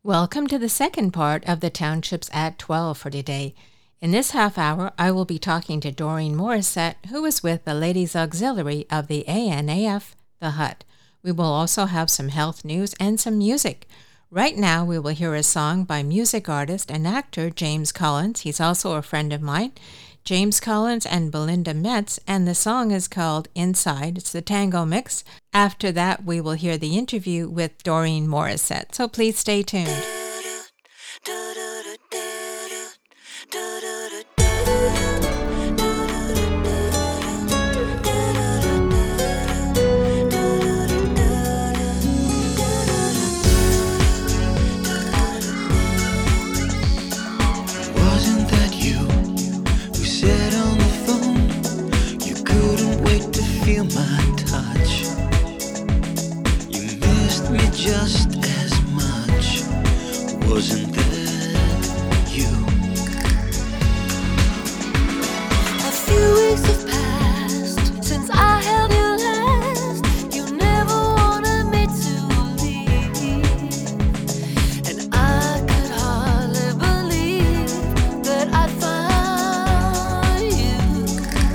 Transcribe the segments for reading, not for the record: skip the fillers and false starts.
Welcome to the second part of the Townships at 12 for today. In this half hour, I will be talking to Doreen Morissette, who is with the Ladies Auxiliary of the ANAF, The Hut. We will also have some health news and some music. Right now, we will hear a song by music artist and actor James Collins. He's also a friend of mine. James Collins and Belinda Metz, and the song is called Inside. It's the tango mix. After that, we will hear the interview with Doreen Morissette, so please stay tuned. Feel my touch. You missed me just as much. Wasn't that you? A few weeks have passed since I held you last. You never wanted me to leave, and I could hardly believe that I'd find you.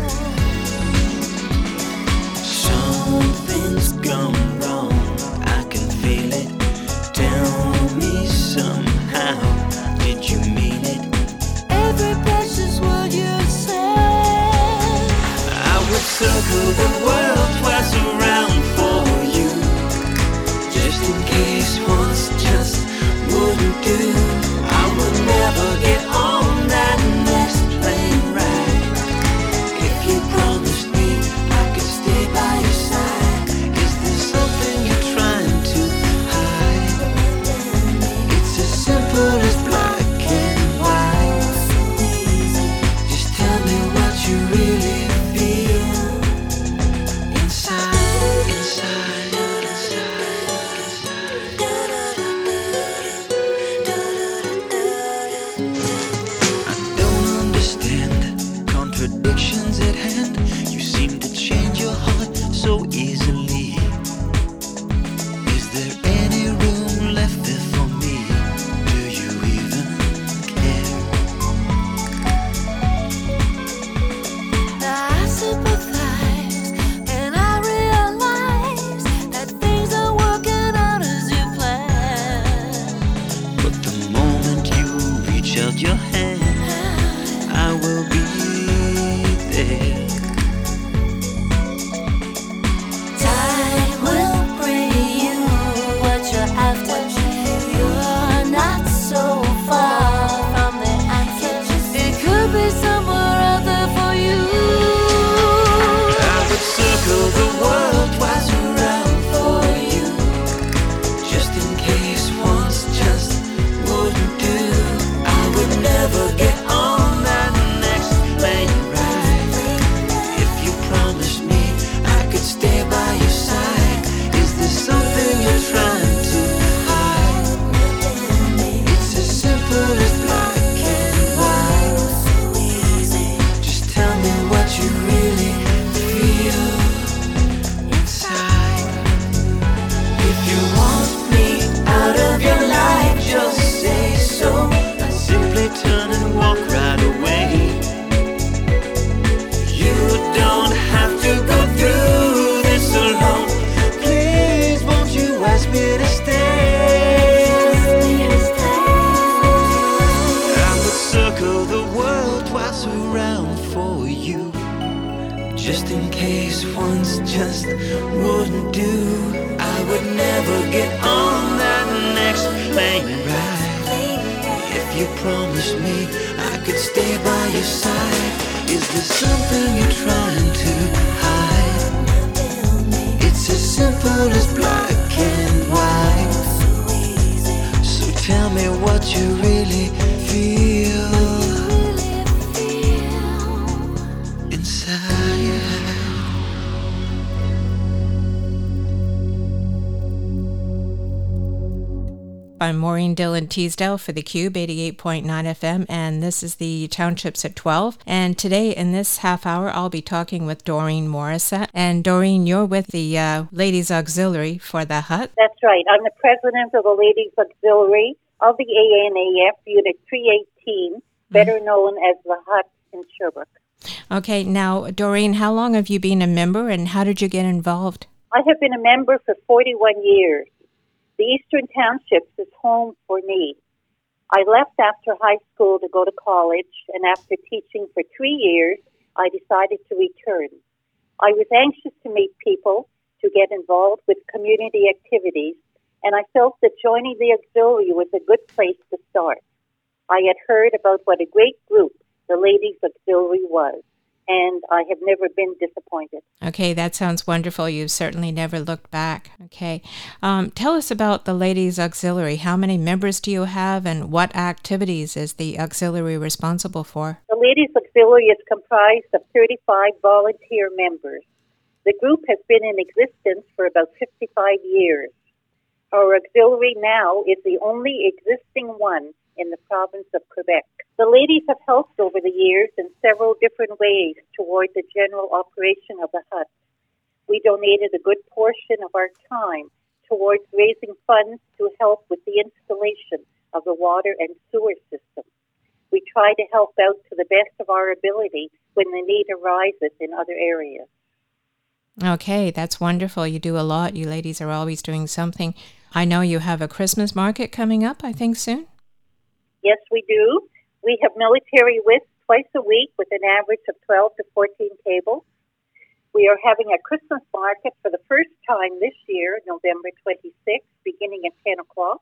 Something's gone wrong, I can feel it. Tell me somehow, did you mean it? Every precious word you said. I would circle the world twice around for you, just in case once just wouldn't do. I would never get on that next plane ride if you promised me I could stay by your side. Is there something you're trying to hide? It's as simple as black and white. Just tell me what you really feel inside, inside, I don't understand contradictions at hand. You seem to change your heart so easily. Is there any room left there for me? Do you even care? Now I sympathize and I realize that things are working out as you planned. But the moment you reach out your hand, I will be there. Time will bring you what you're after. You're not so far from the answer. It could be somewhere out there for you. I would circle the world twice around for you, just in case once just wouldn't do. I would never get on that next plane ride if you promised me I could stay by your side. Is there something you're trying to hide? It's as simple as black and white. Just tell me what you really feel inside. If you want me out of your life, just say so. I simply turn and walk right away. You don't have to go through this alone. Please, won't you ask me to stay? I would circle the world twice around for you, just in case once just wouldn't do. I would never get on that next plane ride if you promised me I could stay by your side. Is there something you're trying to hide? It's as simple as black and white. So tell me what you really feel inside. I'm Maureen Dillon Teasdale for the Cube 88.9 FM, and this is the Townships at 12. And today in this half hour, I'll be talking with Doreen Morissette. And Doreen, you're with the Ladies Auxiliary for The Hut. That's right. I'm the president of the Ladies Auxiliary of the ANAF Unit 318, better known as the Hut in Sherbrooke. Okay, now, Doreen, how long have you been a member and how did you get involved? I have been a member for 41 years. The Eastern Townships is home for me. I left after high school to go to college, and after teaching for 3 years, I decided to return. I was anxious to meet people, to get involved with community activities, and I felt that joining the auxiliary was a good place to start. I had heard about what a great group the Ladies Auxiliary was, and I have never been disappointed. Okay, that sounds wonderful. You've certainly never looked back. Okay. Tell us about the Ladies Auxiliary. How many members do you have and what activities is the auxiliary responsible for? The Ladies Auxiliary is comprised of 35 volunteer members. The group has been in existence for about 55 years. Our auxiliary now is the only existing one in the province of Quebec. The ladies have helped over the years in several different ways toward the general operation of the hut. We donated a good portion of our time towards raising funds to help with the installation of the water and sewer system. We try to help out to the best of our ability when the need arises in other areas. Okay, that's wonderful. You do a lot. You ladies are always doing something. I know you have a Christmas market coming up, I think, soon. Yes, we do. We have military whist twice a week with an average of 12 to 14 tables. We are having a Christmas market for the first time this year, November 26th, beginning at 10 o'clock.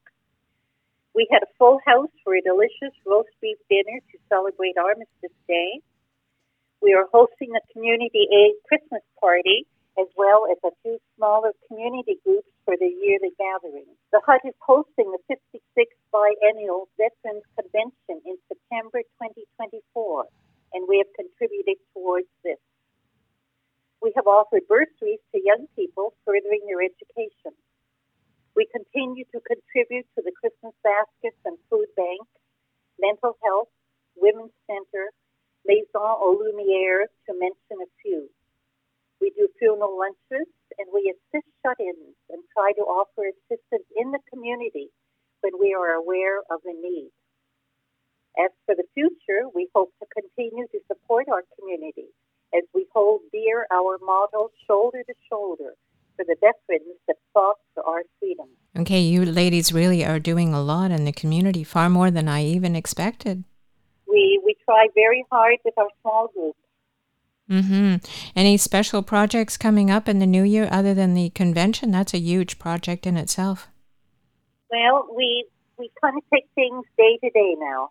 We had a full house for a delicious roast beef dinner to celebrate Armistice Day. We are hosting a Community Aid Christmas party, as well as a few smaller community groups for the yearly gathering. The Hut is hosting the 56th Biennial Veterans Convention in September 2024, and we have contributed towards this. We have offered bursaries to young people furthering their education. We continue to contribute to the Christmas baskets and food bank, mental health, women's center, Maison aux Lumières, to mention a few. We do funeral lunches, and we assist shut-ins and try to offer assistance in the community when we are aware of the need. As for the future, we hope to continue to support our community as we hold dear our motto, shoulder to shoulder, for the veterans that fought for our freedom. Okay, you ladies really are doing a lot in the community, far more than I even expected. We try very hard with our small group. Mm-hmm. Any special projects coming up in the new year other than the convention? That's a huge project in itself. Well, we kind of take things day to day now.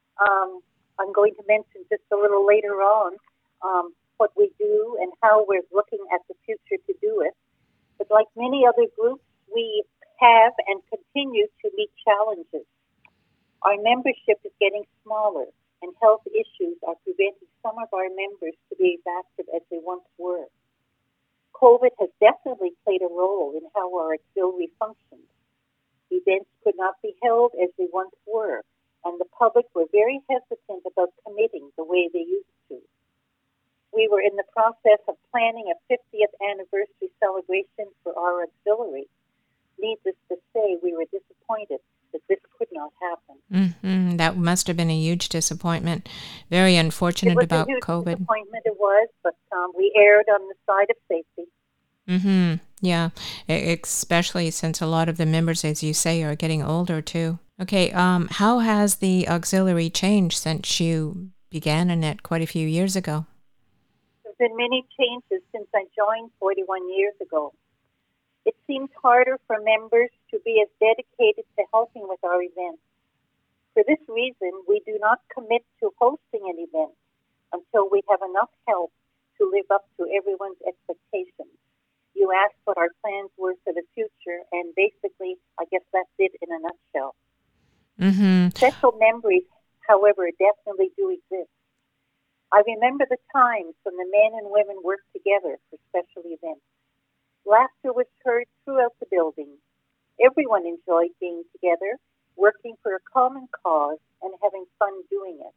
I'm going to mention just a little later on what we do and how we're looking at the future to do it. But like many other groups, we have and continue to meet challenges. Our membership is getting smaller, and health issues are preventing some of our members to be as active as they once were. COVID has definitely played a role in how our auxiliary functions. Events could not be held as they once were, and the public were very hesitant about committing the way they used to. We were in the process of planning a 50th anniversary celebration for our auxiliary. Needless to say, we were disappointed that this could not happen. Mm-hmm. That must have been a huge disappointment. Very unfortunate about COVID. It was a huge COVID. disappointment, it was, but we erred on the side of safety. Mm-hmm. Yeah, especially since a lot of the members, as you say, are getting older too. Okay, how has the auxiliary changed since you began in it quite a few years ago? There's been many changes since I joined 41 years ago. It seems harder for members to be as dedicated to helping with our events. For this reason, we do not commit to hosting an event until we have enough help to live up to everyone's expectations. You asked what our plans were for the future, and basically, I guess that's it in a nutshell. Mm-hmm. Special memories, however, definitely do exist. I remember the times when the men and women worked together for special events. Laughter was heard throughout the building. Everyone enjoyed being together, working for a common cause, and having fun doing it.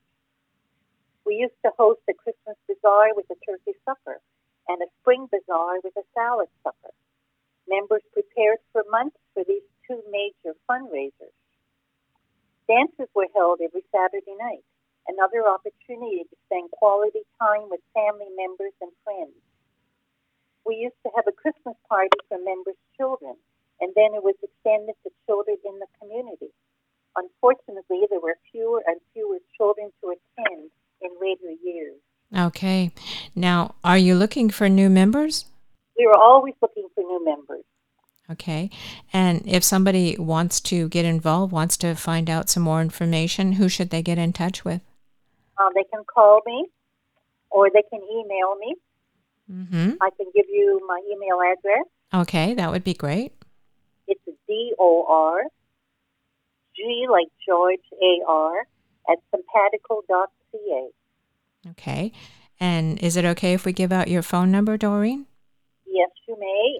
We used to host a Christmas bazaar with a turkey supper and a spring bazaar with a salad supper. Members prepared for months for these two major fundraisers. Dances were held every Saturday night, another opportunity to spend quality time with family members and friends. We used to have a Christmas party for members' children, and then it was extended to children in the community. Unfortunately, there were fewer and fewer children to attend in later years. Okay. Now, are you looking for new members? We were always looking for new members. Okay. And if somebody wants to get involved, wants to find out some more information, who should they get in touch with? They can call me or they can email me. Mm-hmm. I can give you my email address. Okay, that would be great. It's DORG, like George, AR, at simpatico.ca. Okay. And is it okay if we give out your phone number, Doreen? Yes, you may.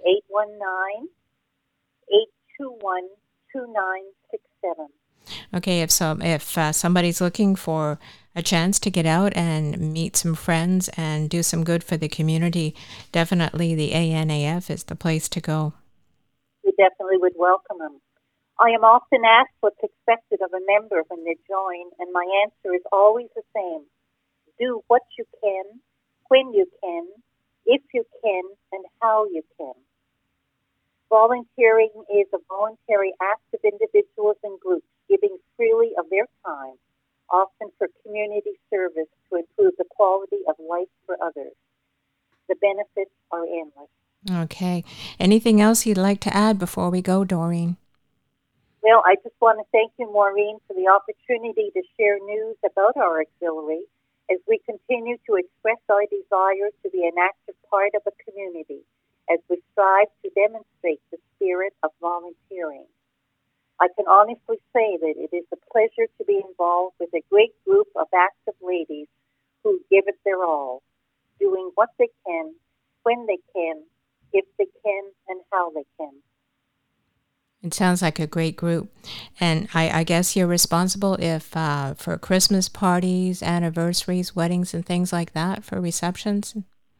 819-821-2967. Okay, if somebody's looking for a chance to get out and meet some friends and do some good for the community, definitely the ANAF is the place to go. We definitely would welcome them. I am often asked what's expected of a member when they join, and my answer is always the same. Do what you can, when you can, if you can, and how you can. Volunteering is a voluntary act of individuals and groups giving freely of their time, often for community service to improve the quality of life for others. The benefits are endless. Okay. Anything else you'd like to add before we go, Doreen? Well, I just want to thank you, Maureen, for the opportunity to share news about our auxiliary as we continue to express our desire to be an active part of a community as we strive to demonstrate the spirit of volunteering. I can honestly say that it is a pleasure to be involved with a great group of active ladies who give it their all, doing what they can, when they can, if they can, and how they can. It sounds like a great group. And I guess you're responsible for Christmas parties, anniversaries, weddings, and things like that, for receptions?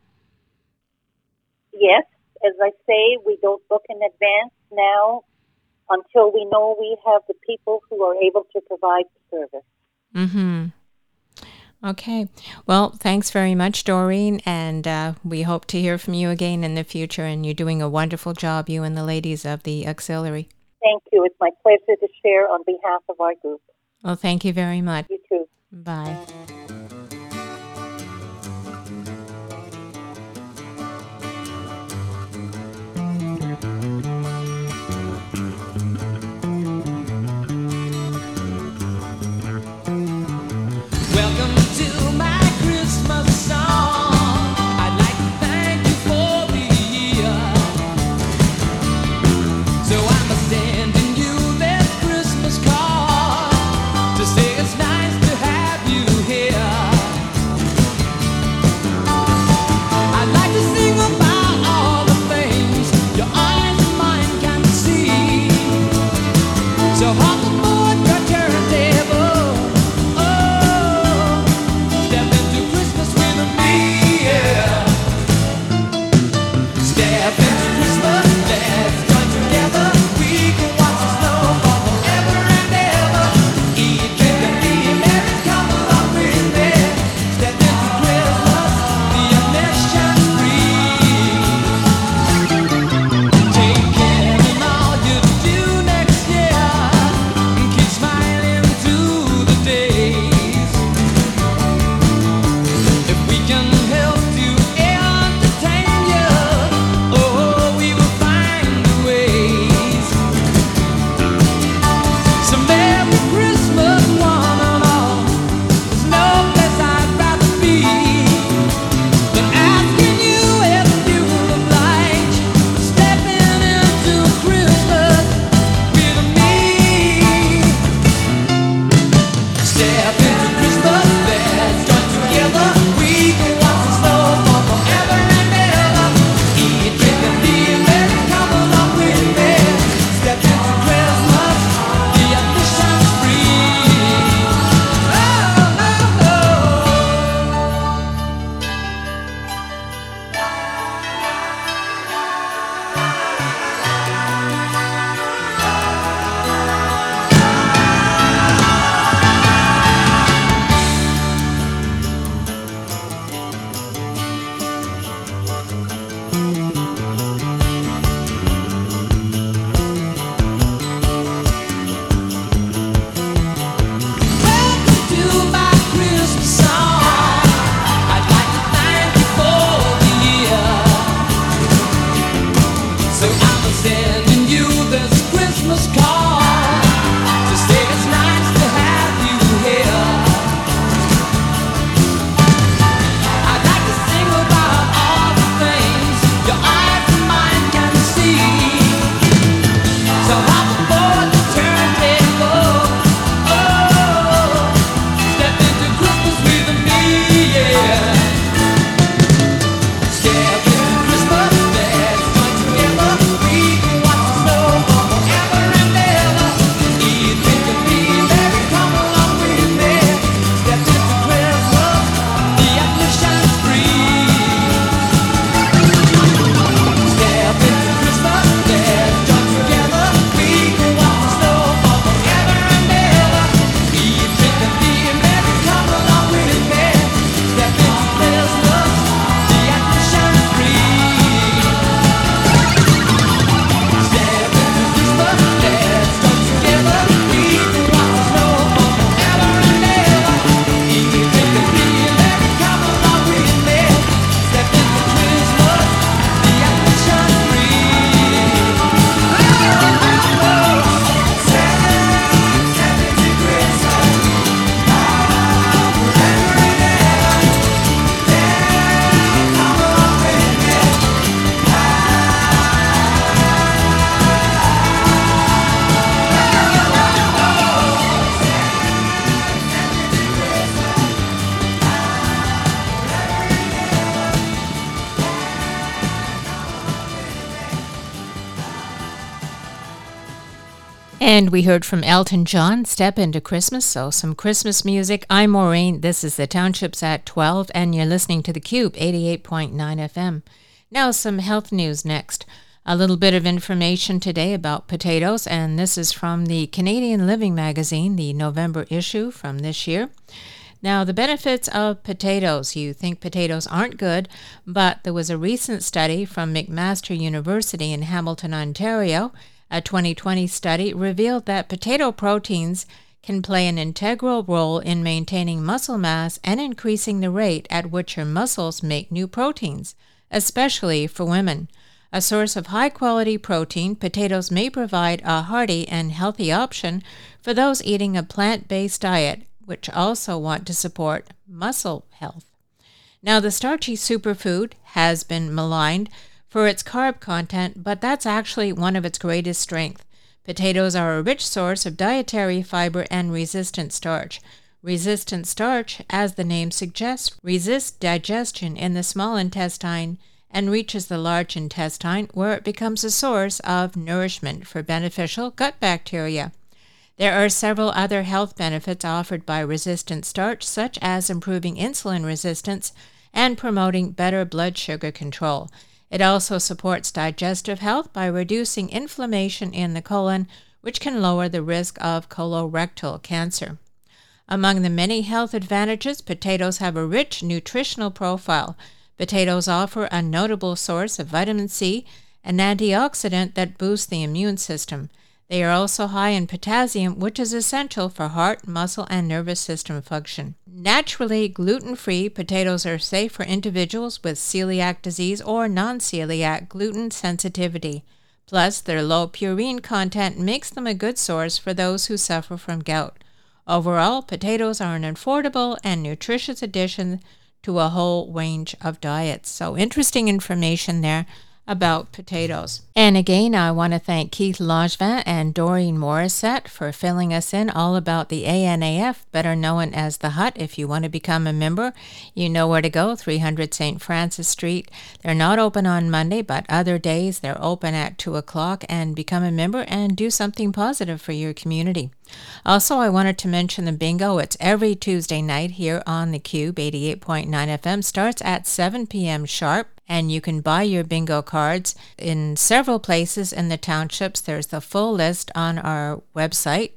Yes, as I say, we don't book in advance now until we know we have the people who are able to provide the service. Mm-hmm. Okay. Well, thanks very much, Doreen, and we hope to hear from you again in the future, and you're doing a wonderful job, you and the ladies of the auxiliary. Thank you. It's my pleasure to share on behalf of our group. Well, thank you very much. You too. Bye. Welcome to my Christmas song. I'd like to thank you for the year. So I'm sending you this Christmas card to say it's nice to have you here. I'd like to sing about all the things your eyes and mine can see. So hop aboard your turntable. Step into Christmas with me, yeah. Step into Christmas, let's join together. We can watch the snow fall forever and ever. Eat, drink, and be merry. Come along with me. Step into Christmas, the omniscient breeze. Take care in all you do next year. Keep smiling through the days. If we can help to entertain you, oh, we will find the ways. So Merry Christmas, one and all. There's no place I'd rather be than asking you if you would like stepping into Christmas with me. Step into Christmas, let's join together. We can watch the snow fall forever and ever. Eat, drink, and be merry. Come along with me. Step into Christmas, the omniscient breeze. Oh, oh, oh. And we heard from Elton John, Step Into Christmas, so some Christmas music. I'm Maureen, this is the Townships at 12, and you're listening to theCUBE, 88.9 FM. Now some health news next. A little bit of information today about potatoes, and this is from the Canadian Living magazine, the November issue from this year. Now, the benefits of potatoes. You think potatoes aren't good, but there was a recent study from McMaster University in Hamilton, Ontario. A 2020 study revealed that potato proteins can play an integral role in maintaining muscle mass and increasing the rate at which your muscles make new proteins, especially for women. A source of high-quality protein, potatoes may provide a hearty and healthy option for those eating a plant-based diet, which also want to support muscle health. Now, the starchy superfood has been maligned for its carb content, but that's actually one of its greatest strengths. Potatoes are a rich source of dietary fiber and resistant starch. Resistant starch, as the name suggests, resists digestion in the small intestine and reaches the large intestine, where it becomes a source of nourishment for beneficial gut bacteria. There are several other health benefits offered by resistant starch, such as improving insulin resistance and promoting better blood sugar control. It also supports digestive health by reducing inflammation in the colon, which can lower the risk of colorectal cancer. Among the many health advantages, potatoes have a rich nutritional profile. Potatoes offer a notable source of vitamin C, an antioxidant that boosts the immune system. They are also high in potassium, which is essential for heart, muscle, and nervous system function. Naturally gluten-free, potatoes are safe for individuals with celiac disease or non-celiac gluten sensitivity. Plus, their low purine content makes them a good source for those who suffer from gout. Overall, potatoes are an affordable and nutritious addition to a whole range of diets. So interesting information there about potatoes. And again, I want to thank Keith Langevin and Doreen Morissette for filling us in all about the ANAF, better known as The Hut. If you want to become a member, you know where to go, 300 St. Francis Street. They're not open on Monday, but other days they're open at 2 o'clock, and become a member and do something positive for your community. Also, I wanted to mention the bingo. It's every Tuesday night here on the Cube, 88.9 FM, starts at 7 p.m. sharp. And you can buy your bingo cards in several places in the townships. There's the full list on our website,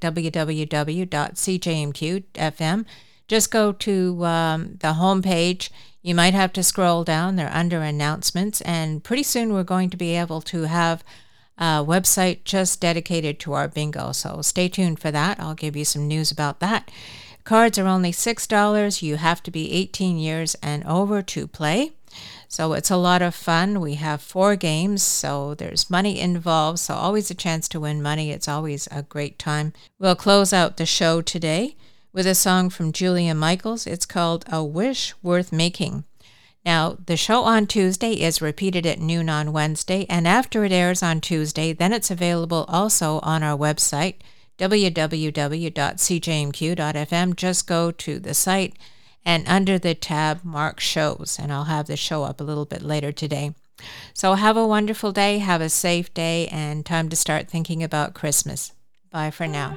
www.cjmq.fm. Just go to the home page. You might have to scroll down. They're under announcements. And pretty soon we're going to be able to have a website just dedicated to our bingo. So stay tuned for that. I'll give you some news about that. Cards are only $6. You have to be 18 years and over to play. So it's a lot of fun. We have 4 games, so there's money involved, so always a chance to win money. It's always a great time. We'll close out the show today with a song from Julia Michaels. It's called A Wish Worth Making. Now, the show on Tuesday is repeated at noon on Wednesday, and after it airs on Tuesday, then it's available also on our website, www.cjmq.fm. Just go to the site and under the tab mark shows, and I'll have the show up a little bit later today. So have a wonderful day, have a safe day, and time to start thinking about Christmas. Bye for now.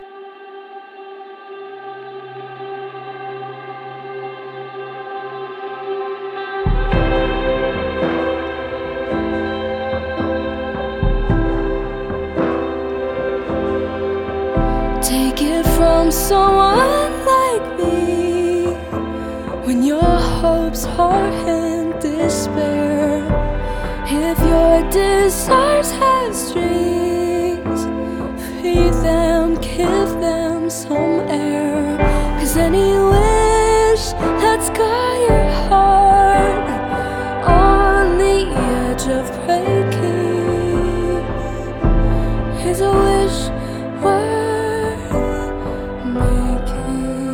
Take it from someone like me. When your hopes are in despair, if your desires have strings, feed them, give them some air. 'Cause any wish that's got your heart on the edge of breaking is a wish worth making.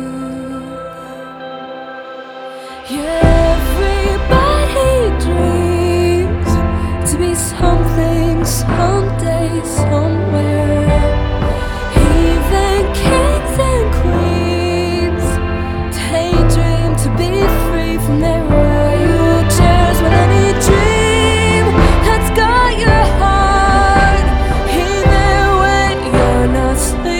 Everybody dreams to be something someday, somewhere. Even kings and queens daydream to be free from their royal chairs. But any dream that's got your heart, even when you're not sleeping,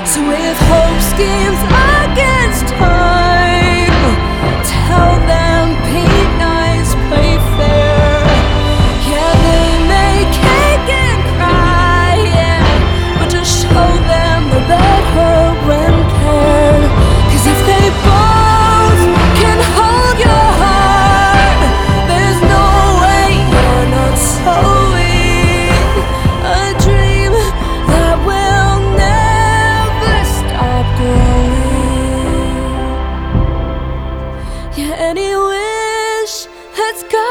So if hope schemes against time, tell them paint nice, play fair. Yeah, they may kick and cry, yeah, but just show them the better when care. 'Cause if they both can hold your heart, there's no way you're not sowing a dream that will never stop growing. Yeah, any wish that's got